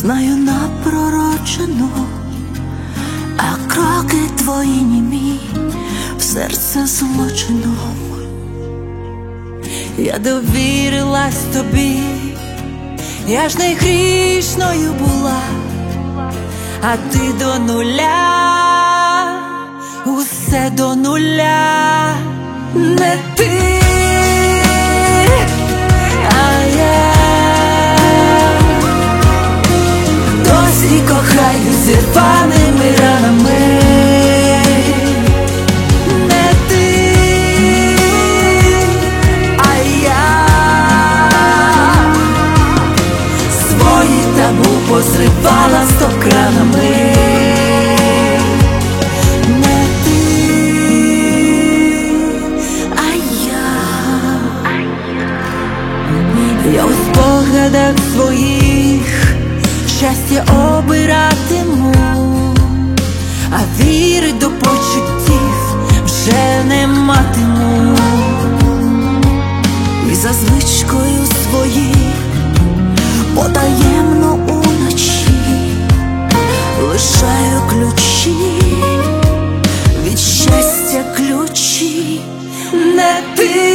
знаю напророчено, а кроки твої німі в серце злочином. Я довірилась тобі, я ж не грішною була, а ти до нуля, усе до нуля, не ти, а я досі кохаю зірваними ранами. Не ти, а я свої табу позривала стопкранами. Не ти, а я у спогадах своїх щастя обиратиму, а віри до почуттів вже не матиму. І за звичкою своїй потаємно уночі лишаю ключі, від щастя ключі. Не ти,